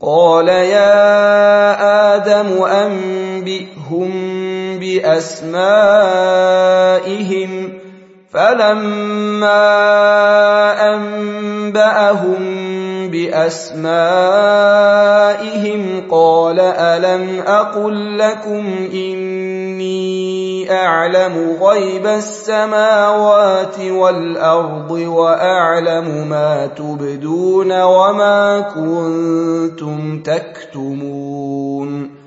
قال يا آدم أنبئهم بأسمائهم فلما أنبأهم بأسمائهم قال ألم أقل لكم إني أعلم غيب السماوات والأرض وأعلم ما تبدون وما كنتم تكتمون